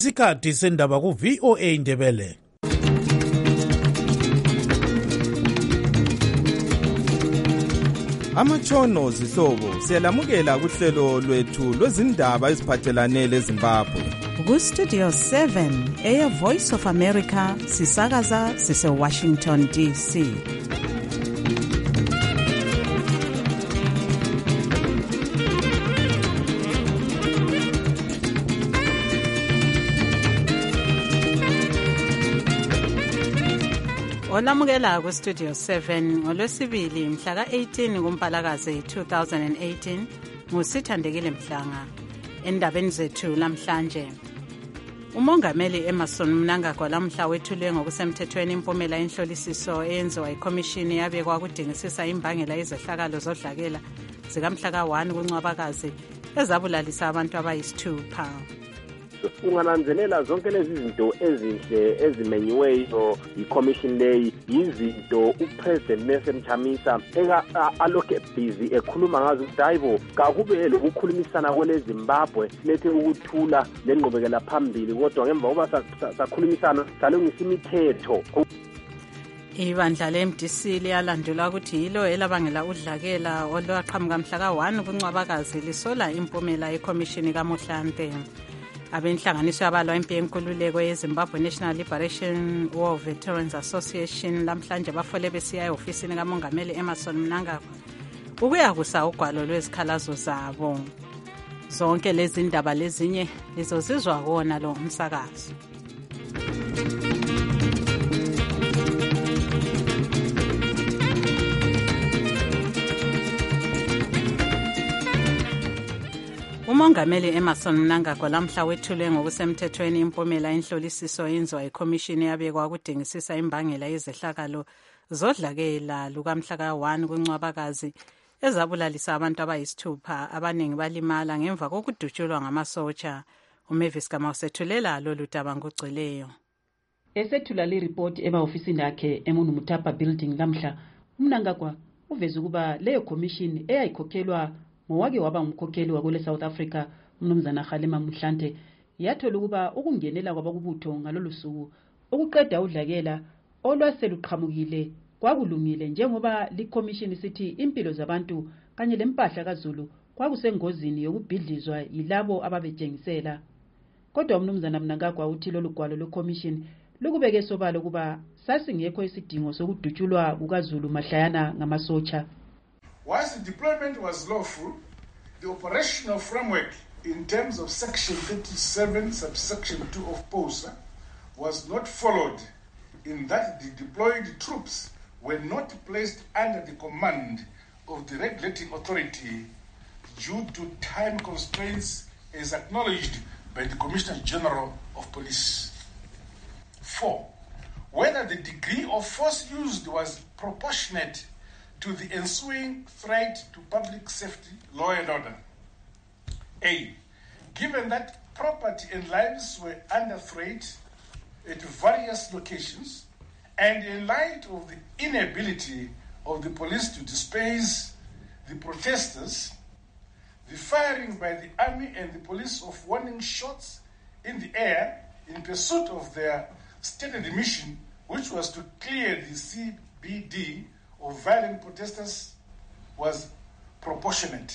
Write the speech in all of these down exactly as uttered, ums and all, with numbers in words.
Isikhathi sendaba ku V O A Indebele. Amatshono zihlobo siyalamukela kuhlelo lwethu lwezindaba eziphathelane leZimbabwe. Ku Studio seven eya Voice of America sisakaza sise Washington D C. Olamukela ku Studio seven ngolwesibili mhla ka eighteen kuMpalakazi two thousand eighteen ngusithandekile Mhlanga. Endabeni zethu lamhlanje, umongameli Emmerson Mnangagwa lamhla wethule ngokusemthethweni impumela enhlolisiso eyenziwa ikhomishini yabekwa kudingisisa imbangela yezehlakalo zodlakela zikamhla ka one kuNcwabakazi ezabulalisa abantu abayisithupha. Ungananzelela zonke lezi zinto ezinhle ezimenyiweyo iCommission leyi yizinto uPresident Nelson Chamisa eka aloke busy ekhuluma ngazo dayibo kakube lokukhulumisana kwele Zimbabwe lethe ukuthula lenqobekela phambili kodwa ngemva kuba sakhulumisana salungisa imithetho. Ibandla le-M D C liyalandula ukuthi yilo elabangela udlakela olwaqhamuka mhla ka one kuNcwabakazi lisola impumela ekhomishini kaMohlante. Abenhlanganiso yabalwa impi yenkululeko yeZimbabwe National Liberation War Veterans Association lamhlanje bafole besiya eofisini kamongameli Emmerson Mnangagwa ukuya kusa ugwalo lwezikhalazo zabo. Zonke lezi ndaba lezinye lizozizwa kona lo umsakazo. Umongameli Emmerson Mnangagwa lamhla wethule ngokusemthethweni impumela enhlolisiso yenziwa ikhomishini yabekwa kudingisisa imbangela yezehlakalo zodlakela lukamhla ka one kuNcwabakazi ezabulalisa abantu abayisithupha abaningi balimala ngemva kokudutshulwa ngamasotsha. uMavis Gama usethulela lolu daba ngogcweleyo. Esethula le report ema-ofisini akhe eMunu Mutapa building lamhla, uMnangagwa uveze ukuba leyo commission eyayikhokhelwa ngowake waba ngumkhokheli wakule South Africa uMnumzana Kgalema Mohlante yathola ukuba ukungenela kwabakubutho ngalolu suku ukuqeda udlakela olwaseluqhamukile kwakulungile njengoba liCommission sithi impilo zabantu kanye lempahla kaZulu kwakusengozini yokubhidlizwa yilabo ababejengisela. Kodwa uMnumzana Mnangagwa uthi lolu gwalo lweCommission lukubeke sobala ukuba sasingekho isidingo sokudutshulwa kukaZulu mahlayana ngamasotsha. Whilst the deployment was lawful, the operational framework in terms of Section thirty-seven, subsection two of POSA was not followed in that the deployed troops were not placed under the command of the regulating authority due to time constraints as acknowledged by the Commissioner General of Police. Four, whether the degree of force used was proportionate to the ensuing threat to public safety, law and order. A, given that property and lives were under threat at various locations, and in light of the inability of the police to disperse the protesters, the firing by the army and the police of warning shots in the air in pursuit of their stated mission, which was to clear the C B D of violent protesters, was proportionate.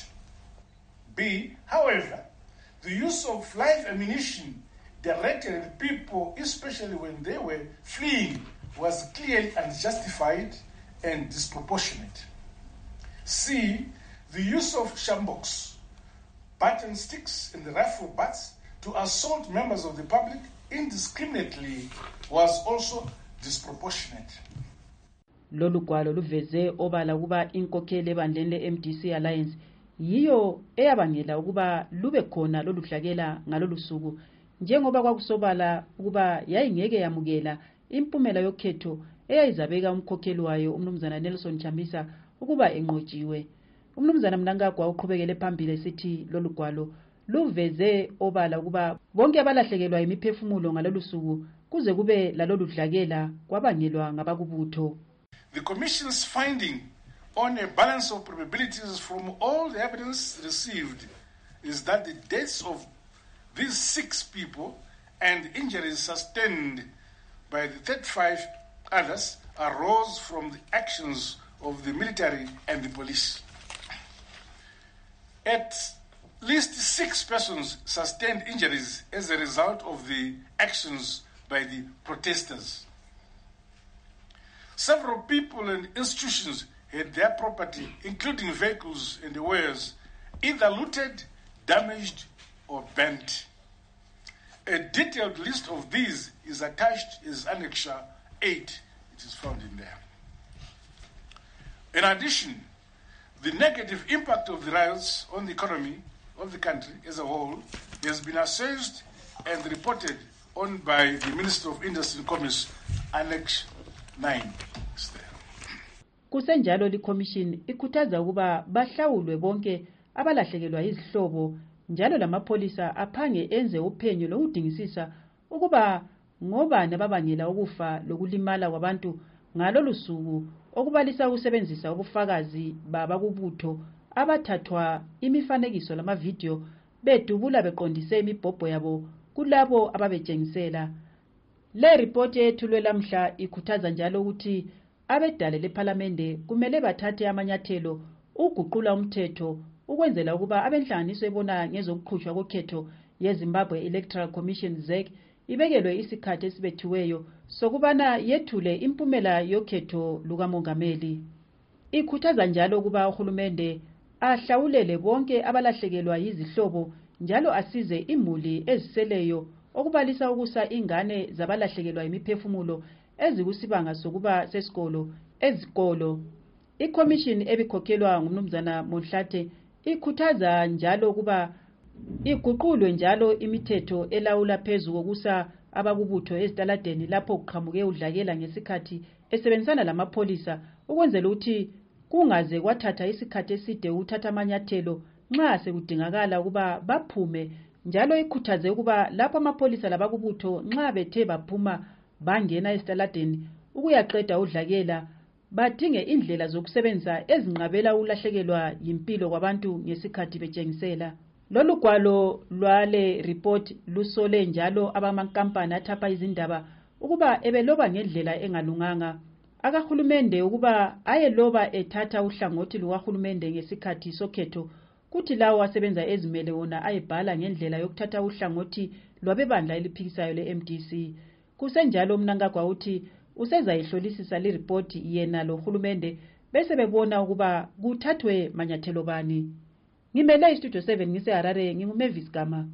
B, however, the use of live ammunition directed at people, especially when they were fleeing, was clearly unjustified and disproportionate. C, the use of shambox, button sticks and rifle butts to assault members of the public indiscriminately was also disproportionate. Lolu gwalo luveze obala kuba inkokheli ebandleni le-M D C Alliance yiyo eyabangela ukuba lube khona lolu dlakela ngalolu suku njengoba kwakusobala ukuba yayingeke yamukela impumela yokhetho eyayizabeka umkhokheli wayo uMnumzana Nelson Chamisa ukuba enqotshiwe. uMnumzana Mnangagwa uqhubekele phambili esithi lolu gwalo luveze obala ukuba bonke abalahlekelwa imiphefumulo ngalolu suku kuze kube lalolu dlakela kwabangelwa ngabakubutho. The Commission's finding on a balance of probabilities from all the evidence received is that the deaths of these six people and injuries sustained by the thirty-five others arose from the actions of the military and the police. At least six persons sustained injuries as a result of the actions by the protesters. Several people and institutions had their property, including vehicles and wares, either looted, damaged, or burnt. A detailed list of these is attached as Annexure eight. It is found in there. In addition, the negative impact of the riots on the economy of the country as a whole has been assessed and reported on by the Minister of Industry and Commerce, Annex nine. Kusenjalo likhomishini ikhuthaza ukuba bahlawulwe bonke abalahlekelwa izihlobo njalo lamapholisa aphange enze uphenyo lokudingisisa ukuba ngobani ababangela ukufa lokulimala kwabantu ngalolu suku, okubalisa ukusebenzisa ubufakazi babakubutho abathathwa imifanekiso lamavidiyo bedubula beqondise imibhobho yabo kulabo ababetshengisela. Le report yethulwe lamhla ikhuthaza njalo ukuthi abedale lePhalamende kumele bathathe amanyathelo uguqula umthetho ukwenzela ukuba abenhlanganiso ebona ngezokuqhutshwa kokhetho yeZimbabwe Electoral Commission Z E C ibekelwe isikhathi esibethiweyo sokubana yethule impumela yokhetho lukamongameli. Ikhuthaza njalo ukuba uhulumende ahlawulele bonke abalahlekelwa yizihlobo njalo asize imuli eziseleyo okubalisa ukusa ingane zabalahlekelwa imiphefumulo ezikusibanga sokuba sesikolo ezikolo. Ikomishini ebikhokhelwa ngumnumzana Monhlathe ikhuthaza njalo ukuba iguqulwe njalo imithetho elawula phezu kokusa abakubutho ezitaladeni lapho kuqhamuke udlakela ngesikhathi esebenzisana lamapholisa ukwenzela ukuthi kungaze kwathatha isikhathi eside ukuthatha amanyathelo nxa sekudingakala ukuba baphume, njalo ikhuthaze ukuba lapho amapholisa labakubutho nxa bethe baphuma bangena ezitaladeni ukuyaqeda udlakela badinge indlela zokusebenza ezinqabela ulahlekelwa yimpilo kwabantu ngesikhathi betshengisela. Lolu gwalo lwale report lusole njalo abamankampani athapha izindaba ukuba ebeloba ngendlela engalunganga. Akahulumende ukuba ayeloba ethatha uhlangothi lukahulumende ngesikhathi sokhetho, kuthi lawo asebenza ezimele wona ayebhala ngendlela yokuthatha uhlangothi lwabebandla eliphikisayo le-M D C. Kusenjalo Mnangagwa uthi usezayihlolisisa le report yena lo hulumende bese bebona ukuba kuthathwe manyathelo bani. Ngimele istudio seven ngiseHarare, nginguMavis Gama.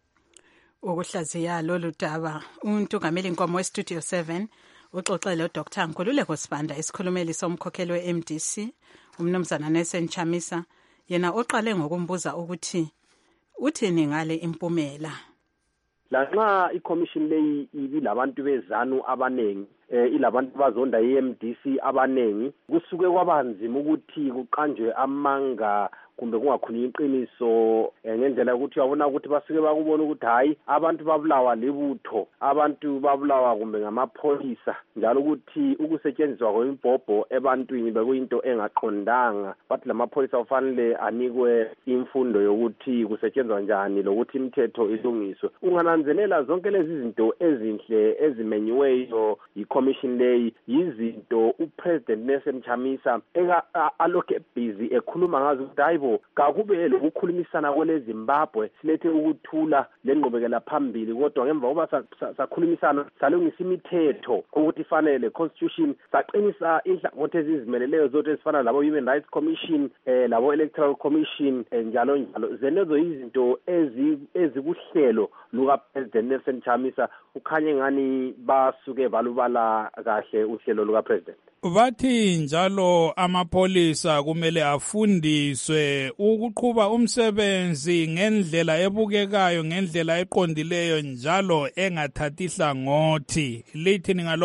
Ukuhlaziya lolu daba untungameli inkomo westudio seven uxoxele uDr Nkululeko Sibanda isikhulumeli somkhokheli we-M D C umnumzana Nelson Chamisa, yena oqale ngokumbuza ukuthi uthini ngale impumela. Lanxa iCommission leyi ibilabantu bezanu abanengi eh ilabantu bazonda i-M D C abanengi, kusuke kwabanzima ukuthi kuqanjwe amanga kumbe kungakhulunywa iqiniso ngendlela ukuthi uyabona ukuthi basuke bakubona ukuthi hayi abantu babulawa libutho, abantu babulawa kumbe ngamapholisa, njalo ukuthi ukusetshenziswa kwemibhobho ebantwini bekuyinto engaqondanga. Bathi lamapholisa kufanele anikwe imfundo yokuthi kusetshenzwa njani lokuthi imithetho ilungiswe. Ungananzelela zonke lezi zinto ezinhle ezimenyiweyo iCommission leyi yizinto uPresident Nelson Chamisa eka aloke busy ekhuluma ngazo ukuthi hayibo kakube lokukhulumisana kwele Zimbabwe silethe ukuthula lenqobekela phambili, kodwa ngemva kuba sakhulumisana salungisa imithetho ukuthi ifanele constitution, saqinisa inhlangothi ezizimeleleyo zonke ezifana labo Human Rights Commission eh labo Electoral Commission njalo njalo. Zenezo izinto ezikuhlelo luka President Nelson Chamisa ukhanye ngani basuke balubala kahle uhlelo luka President. Bathi njalo amapholisa kumele afundiswe ukuqhuba umsebenzi ngendlela ebukekayo, ngendlela eqondileyo njalo engathathi hlangothi. Lithini ngalokho?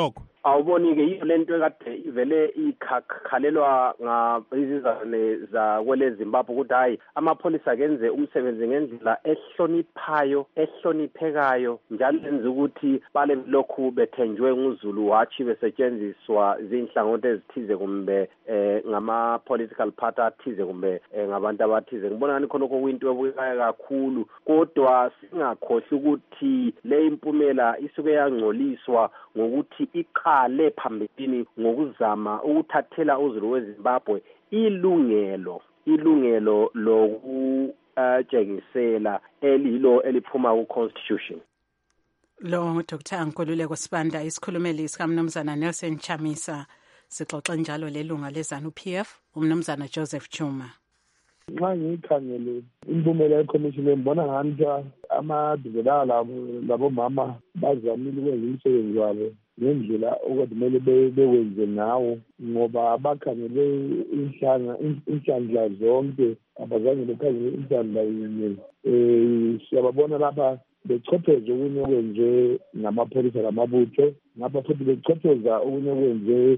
awuboni-ke yiyo lento ekade ivele ikhalelwa ngizizane zakwele Zimbabwe ukuthi hayi amapholisa akenze umsebenzi ngendlela ehloniphayo ehloniphekayo njalo lenza ukuthi bale lokhu bethenjwe nguzulu watshi besetshenziswa zinhlangothi ezithize kumbe eh, ngama political party athize kumbe eh, ngabantu abathize. Ngibona ngani khonokho kuyinto ebukekayo kakhulu, kodwa singakhohlwa ukuthi le impumela isuke yangcoliswa ngokuthi iqale phambili ngokuzama ukuthathela uzulu weZimbabwe ilungelo ilungelo lokutshengisela elilo eliphuma ku-constitution. Lo nguDoctor Nkululeko Sibanda, isikhulumeli sikaMnumzana Nelson Chamisa. Sixoxa njalo lelunga leZANU-P F uMnumzana Joseph Chuma. Nxa ngikhangele impumela yeCommission ngibona ngathi amadivela labo mama bazamile ukwenza umsebenzi wabo ngendlela okudimele bewenze ngawo, ngoba bakhangele inhlanga inhlanhla zonke, abazange bekhangele inhlanhla yinye. Eh siyababona lapha bechopheza okunye okwenze ngamapholisa lamabutho, ngapha futhi bechopheza okunye okwenze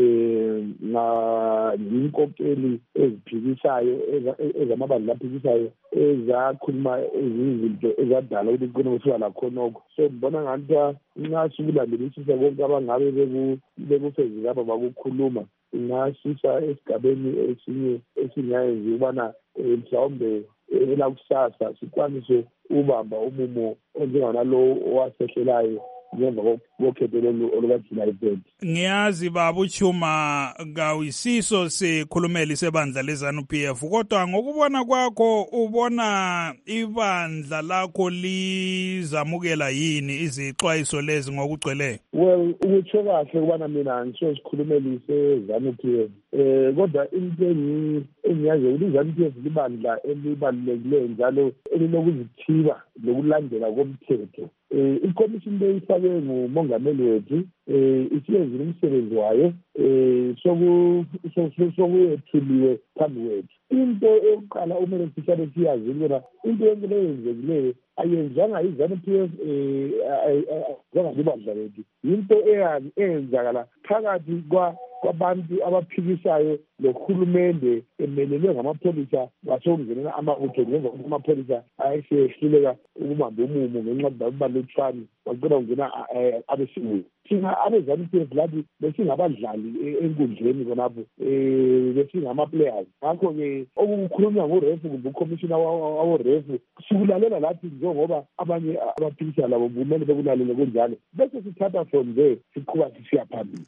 na inkokeli eziphikisayo ezamabandla aphikisayo ezakhuluma izinto ezadala ukuthi kukhona ukufika lakhonokho. So ngibona ngathi nxa sikulandelisisa konke abangabe bekufezi lapha bakukhuluma, ingasisa esigabeni esinye esingayenzi ukubana mhlawumbe elakusasa sikwanise ubamba umumo onjenganalo owasehlelayo ngemva kokhetho olukajulayi third. Ngiyazi baba uChuma kawisiso sikhulumeli sebandla leZANU-P F, kodwa ngokubona kwakho ubona ibandla lakho lizamukela yini izixwayiso lezi ngokugcweleyo? Well, ukutsho kahle ukubana mina ngisho sikhulumeli seZANU-P F, eh kodwa into engiyazi ukuthi iZANU-P F libandla elibalulekileyo njalo elilokuzithiba lokulandela komthetho. Eh iCommission le ifakwe ngumongameli wethu, eh isiyenzile umsebenzi wayo, eh soku sokuyethuliwe phambi kwethu. Into eyokuqala umele sihlale siyazi ukuthi into yonke le yenzekileyo ayenzanga iZANU-P F eh njengabandla lethu, into eyenzakala phakathi kwa kwabantu abaphikisayo lohulumende emelelwe ngamapholisa basekungenela amabutho ngemva kokuthi amapholisa ayesehluleka ukubamba umumo ngenxa balutshwane bacela kungena abesiwe. Thina abeZANU-P F lathi besingabadlali enkundleni khonapho, um besingama-players. Ngakho-ke okukhulunywa ngorefu kumbe ucommissioner waworefu sikulalela lathi njengoba abanye abaphikisa labo kumele bekulalele kunjalo, bese sithatha from there siqhuba sisiya phambili.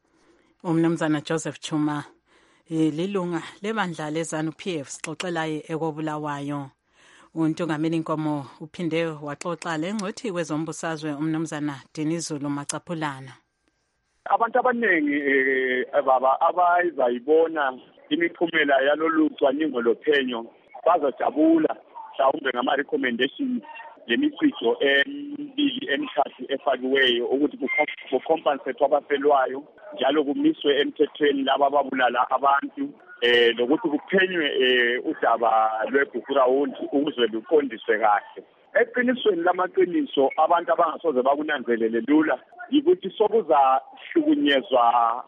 uMnumzana Joseph Chuma, lilunga lebandla leZANU-P F, sixoxelayo ekobulawayo. Untungameli Nkomo uphinde waxoxa lengcothi kwezombusazwe uMnumzana Dinizulu Macaphulana. Abantu abaningi baba abayizayibona imiphumela yalolu cwaningo lophenyo bazojabula mhlawumbe ngama recommendations lemicijo emibili emithathu efakiweyo ukuthi kucompensate abafelwayo njalo kumiswe emthethweni laba ababulala abantu, eh lokuthi kuphenywe udaba lweBukurawundi ukuze luqondiswe kahle. Eqinisweni lamaqiniso abantu abangasoze bakunanzelele lula yikuthi sokuzahlukunyezwa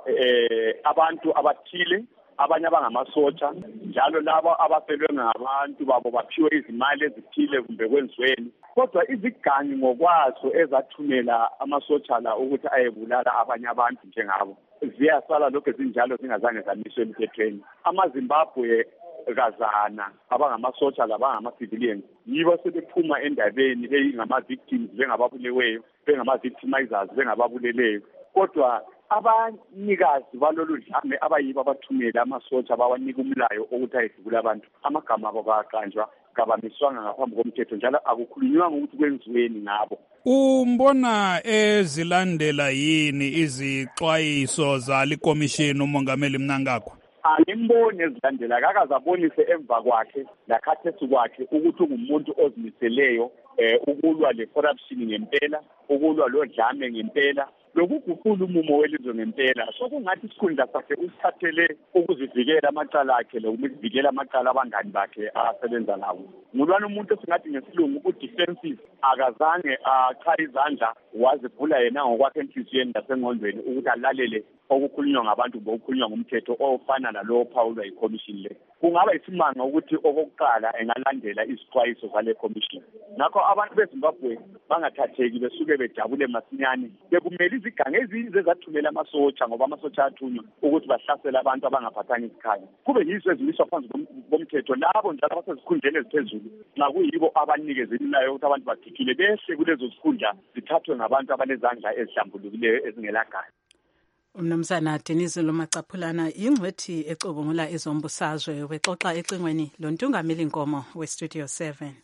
eh abantu abathile, abanye abangamasotsha, njalo labo abafelwe ngabantu babo baphiwe izimali ezithile kumbe kwenziweni. Kodwa izigangi ngokwazo ezathumela amasotsha la ukuthi ayebulala abanye abantu njengabo ziyasala lokho zinjalo zingazange zamiswe emthethweni. AmaZimbabwe kazana abangamasotsha labangama-civilians yibo sebephuma endabeni beyingama-victims, bengababuleweyo, bengama-victimizers, bengababuleleyo. Kodwa abanikazi balolu dlame abayibo abathumela amasotsha bawanika umlayo ukuthi ayedlula abantu, amagama abo kaqanjwa kabamiswanga ngaphambi komthetho njalo akukhulunywanga ukuthi kwenziweni ngabo. Umbona ezilandela yini izixwayiso zali commission umongameli Mnangagwa? Angimbone ezilandela, kakazabonise emva kwakhe lakhathethi kwakhe ukuthi ungumuntu ozimiseleyo eh ukulwa le corruption ngempela, ukulwa lo dlame ngempela, lokuguqula umumo welizwe ngempela sokungathi isikhundla sakhe usithathele ukuzivikela amacala akhe lokuvikela amacala abangani bakhe asebenza nabo. Ngulwana umuntu esingathi ngesilungu u-defensive akazange achaye izandla wazivula yena ngokwakhe enhliziyweni nasengqondweni ukuthi alalele okukhulunywa ngabantu bokukhulunywa ngomthetho ofana nalowo phawulwa yikhomishini le. Kungaba isimanga ukuthi okokuqala engalandela izixwayiso zale commission. Ngakho abantu beZimbabwe bangathatheki besuke bejabule masinyane bekumele izigange ezinye ezathumela amasotsha ngoba amasotsha athunywa ukuthi bahlasele abantu abangaphathanga isikhanya. Kube yizo ezimiswa phansi bomthetho labo njalo abasezikhundleni eziphezulu nxa kuyibo abanikezelelayo ukuthi abantu bagijile behle kulezo zikhundla zithathwe ngabantu abanezandla ezihlambulukileyo ezingelagazi. Umnumzana Denise Lomacaphulana ingcwethi ecubungula izombusazwe wexoxa ecingweni lontungameli Nkomo we-Studio seven.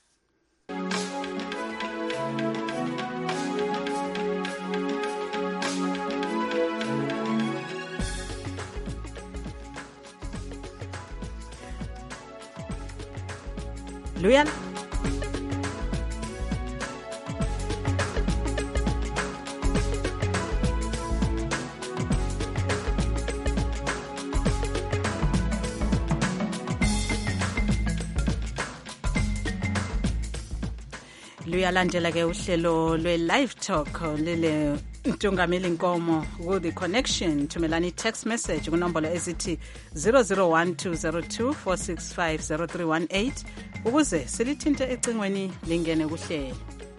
Luyan luyalandela ke uhlelo lwe-live talk lele Ntungameli Nkomo with the connection. Thumelani text message kunombolo ezithi zero zero one two zero two four six five zero three one eight ukuze silithinte ecingweni lingene kuhlelo.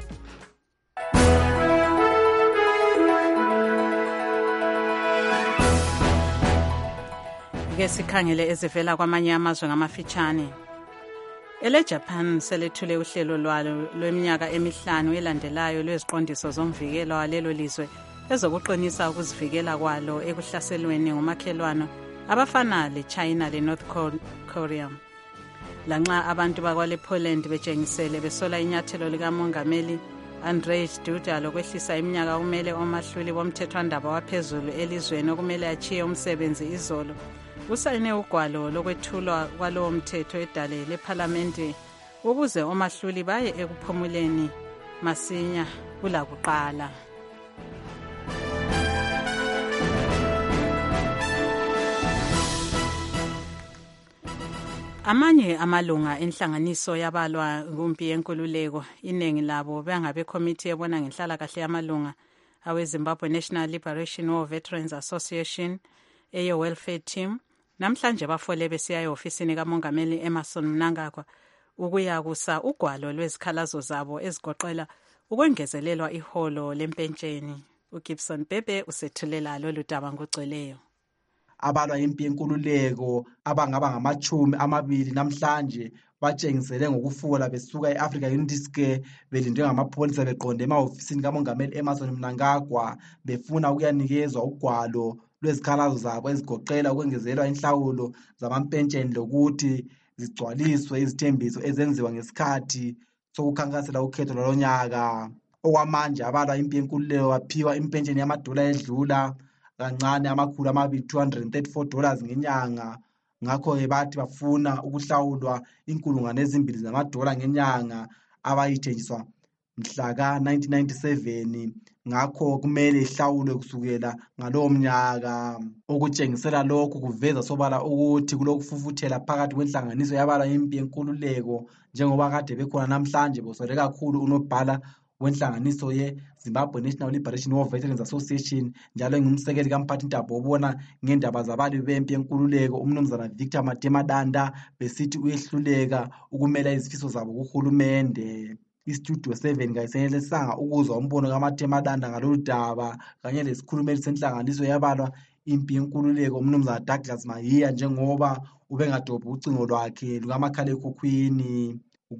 Ke sikhangele ezivela kwamanye amazwe ngamafitshane. Ele Japan selethule uhlelo lwalo lweminyaka emihlanu elandelayo lweziqondiso zomvikelo walelo lizwe ezokuqinisa ukuzivikela kwalo ekuhlaselweni ngomakhelwane abafana leChina leNorth Korea. Lanxa abantu bakwale Poland bejengisele besola inyathelo likamongameli Andrzej Duda lokwehlisa iminyaka kumele omahluli bomthethwandaba waphezulu elizweni okumele achiye umsebenzi izolo. Usayine ugwalo lokwethulwa kwalowo mthetho edale lePhalamende ukuze omahluli baye ekuphumuleni masinya kula kuqala. Amanye amalunga enhlanganiso yabalwa kumpi yenkululeko iningi labo bangabe committee ebona ngenhlala kahle yamalunga awe Zimbabwe National Liberation War Veterans Association eyo welfare team. Namhlanje bafole besiya eofisini kamongameli Emmerson Mnangagwa ukuyakusa ugwalo lwezikhalazo zabo ezigoqela ukwengezelelwa iholo lempentsheni. uGibson Bebe usethulela lolu daba ngogcweleyo. Abalwa impi yenkululeko abangaba ngamachumi amabili namhlanje batshengisele ngokufula besuka eAfrica Unity Square belindwe ngamapholisa beqonde emaofisini kamongameli Emmerson Mnangagwa befuna ukuyanikezwa ugwalo lwezikhalazo zabo ezigoqela ukwengezelwa inhlawulo zamampentsheni lokuthi zigcwaliswe izithembiso ezenziwa ngesikhathi sokukhankasela ukhetho lonyaka. Okwamanje abalwa impi yenkululeko baphiwa impentsheni yamadola edlula kancane amakhulu amabili two hundred thirty-four dollars ngenyanga. Ngakho-ke bathi bafuna ukuhlawulwa inkulungwane ezimbili zamadola ngenyanga abayithenjiswa mhla ka nineteen ninety-seven. Ngakho kumele ihlawulwe kusukela ngalowo mnyaka. Okutshengisela lokhu kuveza sobala ukuthi kulokufufuthela phakathi kwenhlanganiso yabalwa impi yenkululeko njengoba kade bekhona namhlanje bosole kakhulu unobhala wenhlanganiso ye Zimbabwe National Liberation War Veterans Association njalo engumsekeli kamphathintaba obona ngendaba zabali bempi yenkululeko umnumzana Victor Matemadanda besithi uyehluleka ukumela izifiso zabo kuhulumende. iStudio seven kayisenelisanga ukuzwa umbono kaMatemadanda ngalolu daba kanye lesikhulumeli senhlanganiso yabalwa impi yenkululeko umnumzana Douglas Mahiya njengoba ubengadobhi ucingo lwakhe lukamakhalekhukhwini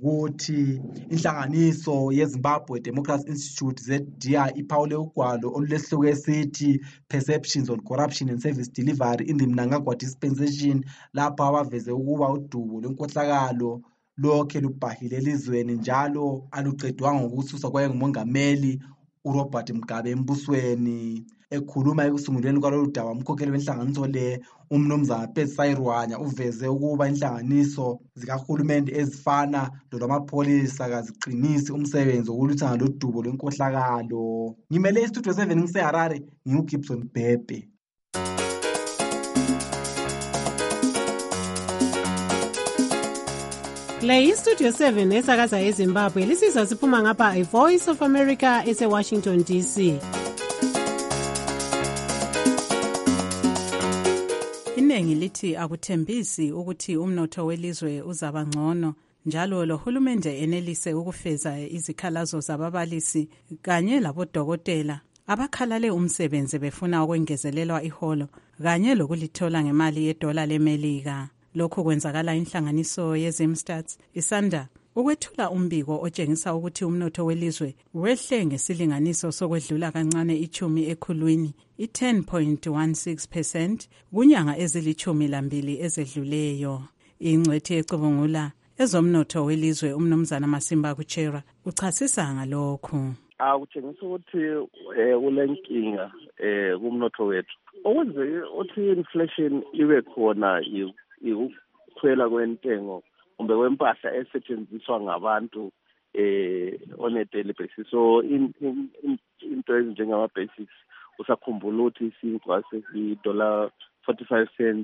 ukuthi inhlanganiso yeZimbabwe Democracy Institute Z D I iphawule ugwalo olulesihloko esithi Perceptions on Corruption and Service Delivery in the Mnangagwa Dispensation lapha abaveze ukuba udubo lwenkohlakalo lokhe lubhahile elizweni njalo aluqedwanga ngokususwa kwaye ngumongameli uRobert Mugabe embusweni. ekhuluma ekusungulweni kwalolu daba umkhokheli wenhlanganiso le umnumzana Pet Sayirwanya uveze ukuba inhlanganiso zikahulumende ezifana lolwamapholisa kaziqinisi umsebenzi wokulwisana lodubo lwenkohlakalo. Ngimele istudio seven ngiseHarare, nginguGibson Bhebhe. Le iStudio seven esakaza eZimbabwe lisizwa siphuma ngapha iVoice of America ese-Washington D C. Iningi lithi akuthembisi ukuthi umnotho welizwe uzaba ngcono njalo lohulumende enelise ukufeza izikhalazo zababalisi kanye labodokotela abakhalale umsebenzi befuna ukwengezelelwa iholo kanye lokulithola ngemali yedola leMelika. Lokhu kwenzakala inhlanganiso yeZimstats isanda ukwethula umbiko otshengisa ukuthi umnotho welizwe wehle ngesilinganiso sokwedlula kancane ichumi ekhulwini i-ten point one six percent kunyanga ezilichumi lambili ezedluleyo. Ingcwethi ecubungula ezomnotho welizwe umnumzana Masimba Kuchera uchasisa ngalokhu. Akutshengisa ukuthi ulenkinga kumnotho wethu. Okwenze uthi inflation ibe khona ukukhwela kwentengo kumbe kwempahla esetshenziswa ngabantu eh on a daily basis. So in into ezinjengama basics usakhumbula ukuthi isinkwa sesi-dollar forty-five cents,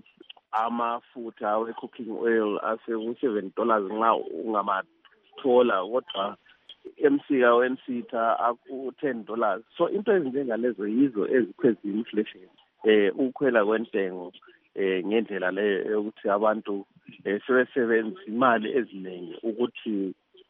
amafutha we-cooking oil ase-seven dollars nxa ungamathola, kodwa emsika wensitha aku-ten dollars. So into ezinjengalezo yizo ezikhweza inflation, eh ukukhwela kwentengo eh ngendlela leyo yokuthi abantu sebesebenza imali eziningi ukuthi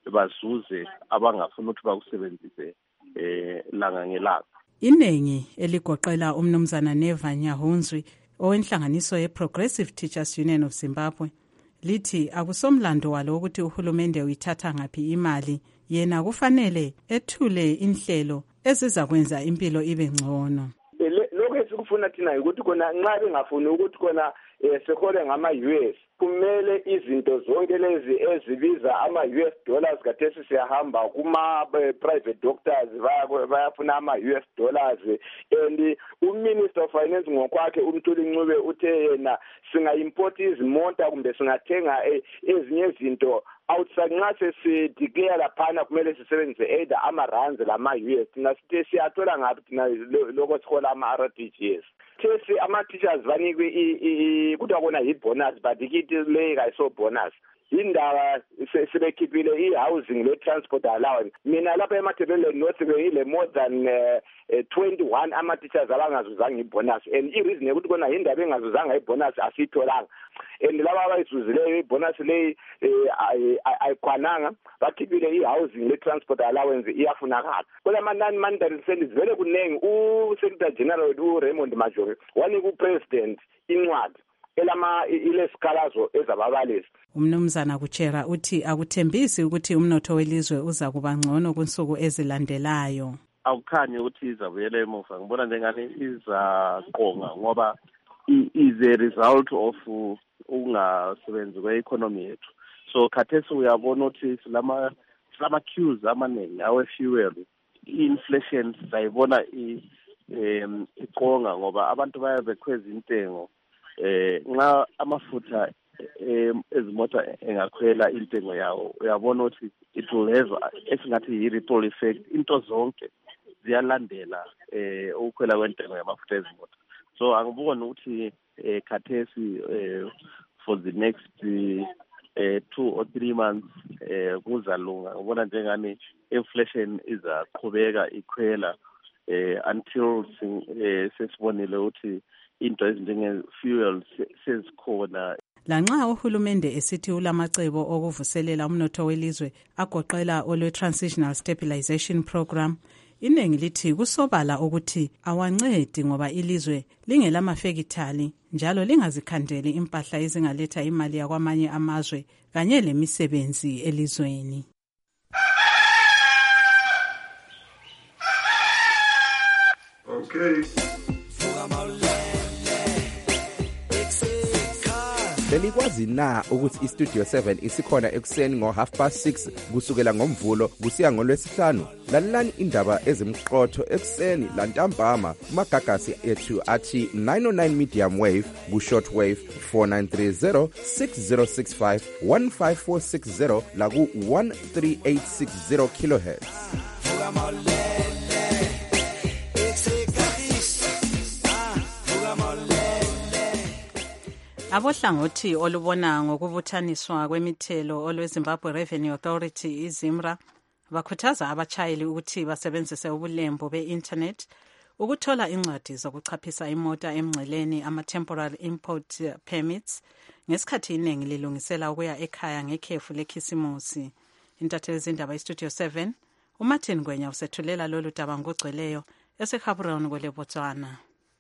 bazuze abangafuna ukuthi bakusebenzise eh langa ngelanga. Iningi eligoqela umnumzana Neva Nyahunzwi owenhlanganiso ye-Progressive Teachers Union of Zimbabwe lithi akusomlando walo ukuthi uhulumende uyithatha ngaphi imali, yena kufanele ethule inhlelo ezizakwenza impilo ibe ngcono. Lokho esikufuna thina ukuthi kona nxa bengafuni ukuthi kona sekhole ngama-U S kumele izinto zonke lezi ezibiza ama-U S dollars kathesi siyahamba kuma-private doctors bayafuna ama-U S dollars, and uminister of finance ngokwakhe uMthuli Ncube uthe yena singa-import izimota kumbe singathenga ezinye izinto outside. Nxa sesideclare laphana kumele sisebenzise either ama-rands lama-U S. Thina sithe siyathola ngaphi thina lokho sikhola ama-R T G S. Thesi ama-teachers banikwe kuthiwa kona yi-bonus, but ikithi leyi kayiso-bonus. Indaba sebekhiphile i-housing le-transport allowance. Mina lapha eMatabeleland North beyile more than uh, twenty-one ama-teachers abangazuzanga i-bonus, and i-reason yokuthi kona indaba engazuzanga i-bonus asiyitholanga. And laba abayizuzileyo i-bonus leyi ayikwananga, bakhiphile i-housing le-transport allowance iyafunakala. Kodwa ama-non-monetary services vele kunengi. U-Secretary General u-Raymond Majori wanika u-President incwadi elama ilesikhalazo ezababalisi. Umnumzana Kuchera uthi akuthembisi ukuthi umnotho welizwe uza kuba ngcono kunsuku ezilandelayo. Awukhanyi ukuthi izabuyela emuva, ngibona njengani izaqonga ngoba is a result of ukungasebenzi kwe-economy yethu. So khathesi uyabona ukuthi silama silama queues amaningi awe-fuel, i-inflation sayibona um iqonga ngoba abantu baya bekhweza intengo. Eh nxa amafutha ezimota engakhwela intengo yawo uyabona ukuthi it will have esingathi yi-ripple effect. Into zonke ziyalandela eh ukukhwela kwentengo yamafutha ezimota. So angiboni ukuthi eh khathesi eh for the next eh two or three months eh kuzalunga. Ngibona njengani inflation izaqhubeka ikhwela eh until eh sesibonile ukuthi into ezinjenge-fuel sezikhona. Lanxa uhulumende esithi ulamacebo okuvuselela umnotho welizwe agoqela olwe-Transitional Stabilization Program, iningi lithi kusobala ukuthi awancedi ngoba ilizwe lingelamafekithali njalo lingazikhandeli impahla ezingaletha imali yakwamanye amazwe kanye lemisebenzi elizweni. Eh belikwazi na ukuthi iStudio seven isikhona ekuseni ngo half past six kusukela ngomvulo kusiya ngolwesihlanu? Lalelani indaba ezimqotho ekuseni lantambama kumagagasi ethu athi nine oh nine medium wave ku short wave four nine three zero six zero six five one five four six zero la ku one three eight six zero kilohertz. Abohlangothi olubona ngokubuthaniswa kwemithelo olweZimbabwe Revenue Authority iZIMRA bakhuthaza abachayeli ukuthi basebenzise ubulembu be-internet ukuthola incwadi zokuchaphisa imota emngceleni ama-temporary import permits ngesikhathi iningi lilungisela ukuya ekhaya ngekhefu lekhisimusi. Intatheli zindaba iStudio seven uMartin Ngwenya usethulela lolu daba ngogcweleyo eseGaborone kwele Botswana.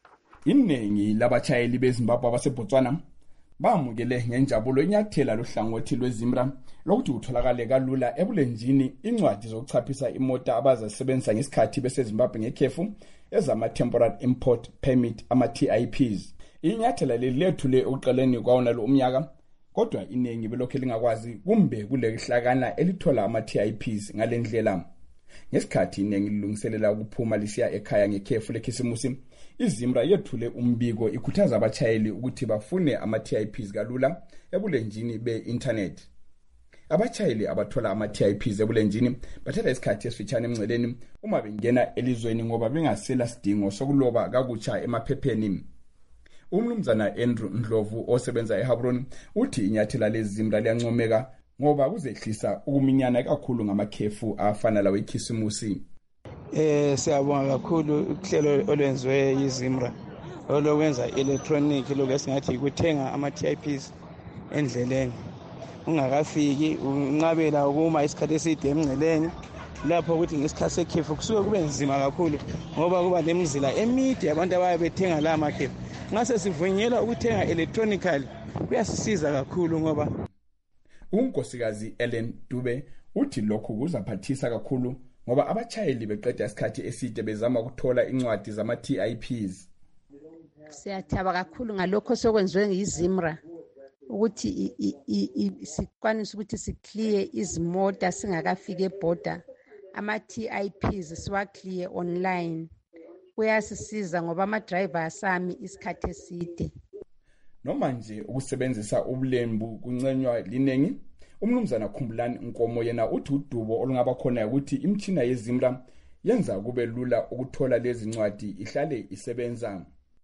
Iningi labachayeli beZimbabwe abaseBotswana bamukele ngenjabulo inyathela lohlangothi lweZIMRA lokuthi kutholakale kalula ebulenjini incwadi zokuchaphisa imota abazasebenzisa ngesikhathi beseZimbabwe ngekhefu ezama temporary import permit ama T I Ps. Inyathela leli lethule ukuqaleni kwawona lo umnyaka, kodwa iningi belokhe lingakwazi kumbe kulehlakana elithola ama T I Ps ngalendlela. Ngesikhathi iningi lilungiselela ukuphuma lisiya ekhaya ngekhefu lekhisimusi, iZIMRA yethule umbiko ikhuthaza abachayeli ukuthi bafune ama T I Ps kalula ebulenjini be-internet. Abachayeli abathola ama T I Ps ebulenjini bathatha isikhathi esifitshane emngceleni uma bengena elizweni ngoba bengasela sidingo sokuloba kakutsha emaphepheni. Umnumzana Andrew Ndlovu osebenza eGaborone uthi inyathela leZIMRA liyancomeka ngoba kuzehlisa ukuminyana kakhulu ngamakhefu afana lawo ekhisimusi. Eh siyabonga kakhulu uhlelo olwenziwe yiZIMRA olokwenza electronic lokusingathi ukuthenga ama T I Ps endleleni ungakafiki unqabela ukuma isikhathi eside emngceleni lapho ukuthi ngesikhathi sekhefu kusuke kube nzima kakhulu ngoba kuba lemizila emide abantu abaye bethenga la makhefu. Ngase sivunyelwa ukuthenga electronically kuyasisiza kakhulu ngoba unkosikazi Ellen Dube uthi lokhu kuzaphathisa kakhulu ngoba abachayeli beqeda isikhathi eside bezama ukuthola incwadi zama T I Ps. Siyathaba kakhulu ngalokho sokwenziwe yiZIMRA ukuthi sikwanisa ukuthi siclear izimota singakafika eborder ama T I Ps siwa clear online. Kuyasisiza ngoba ama drivers sami isikhathi eside. Noma nje ukusebenzisa ubulembu kuncenywa linengi, umnumzana Khumbulani Nkomo yena uthi udubo olungaba khona ukuthi imithina yeZIMRA yenza kube lula ukuthola lezi ncwadi ihlale isebenza.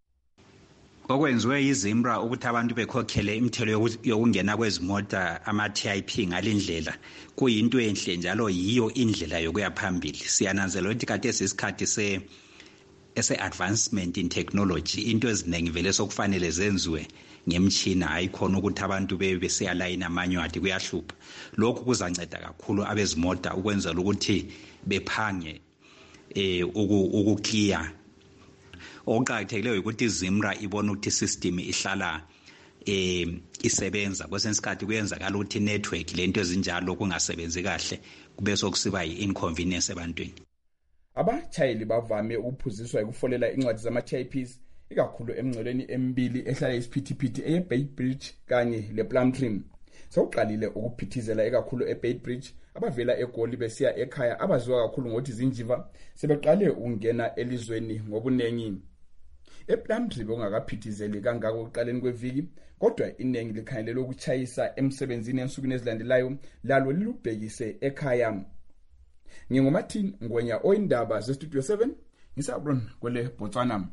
Okwenziwe yiZIMRA ukuthi abantu bekhokhele imithelo yokungena kwezimota ama T I P ngalindlela kuyinto enhle njalo yiyo indlela yokuya phambili. Siyananzela ukuthi kade isikhathi se ese advancement in technology into ezinengi vele sokufanele zenziwe ngemtshina ayikhona ukuthi abantu bebe seyalayina amanywadi kuyahlupha. Lokhu kuzanceda kakhulu abezimoto ukwenzela ukuthi bephange eh ukukliya. Okuqhakathekileyo ukuthi iZIMRA ibona ukuthi system ihlala eh isebenza kwesensikhathi kuyenzakala ukuthi network lento ezinjalo kungasebenzi kahle kube sokusiba yi-inconvenience ebantwini. Abachayeli bavame ukuphuziswa ukufolela incwadi zama T I Ps ikakhulu emngceleni emibili ehlala isiphithiphithi eBeitbridge kanye lePlumtree. Sewuqalile ukuphithizela ekakhulu eBeitbridge abavela eGoli besiya ekhaya abaziwa kakhulu ngokuthi zinjiva sebeqale ukungena elizweni ngobunengi. ePlumtree bongakaphithizeli kangako ekuqaleni kweviki, kodwa iningi likhangelele ukuchayisa emsebenzini ensukwini ezilandelayo lalo lilubhekise ekhaya. NginguMartin Ngwenya oyindaba zeStudio seven ngisaBron kwele Botswana.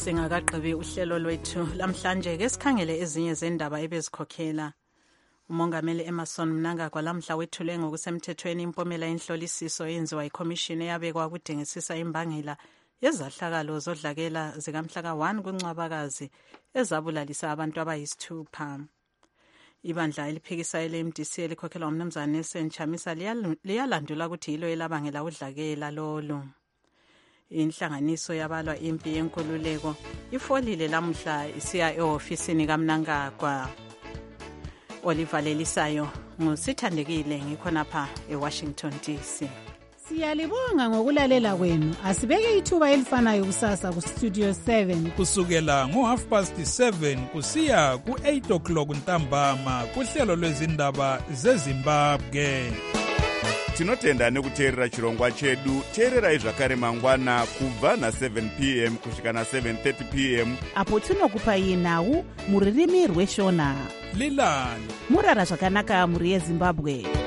Singakagqibi uhlelo lwethu lamhlanje ke sikhangele ezinye zendaba ebezikhokhela. Umongameli Emmerson Mnangagwa lamhla wethule ngokusemthethweni impomela yenhlolisiso yenziwa ikhomishini eyabekwa ukudingisisa imbangela yezahlakalo zodlakela zikamhla ka one kuNcwabakazi ezabulalisa abantu abayisithupha. Ibandla eliphikisa ele-M D C elikhokhelwa umnumzane Nelson Chamisa liyalandula ukuthi yilo elabangela udlakela lolo. Inhlanganiso yabalwa impi yenkululeko ifolile lamhla isiya e-ofisini kaMnangagwa. Olivalelisayo ngusithandekile ngikhonapha eWashington D C. Siyalibonga ngokulalela kwenu. Asibeke ithuba elifanayo kusasa ku Studio seven kusukela ngo half past seven kusiya ku eight o'clock ntambama kuhlelo lwezindaba zeZimbabwe. Tinotenda nekuteerera chirongwa chedu. Teererai zvakare mangwana kubva na seven p m kusvika na seven thirty p m apo tinokupai nhau muririmi rweshona. Lilani murara zvakanaka muri yeZimbabwe.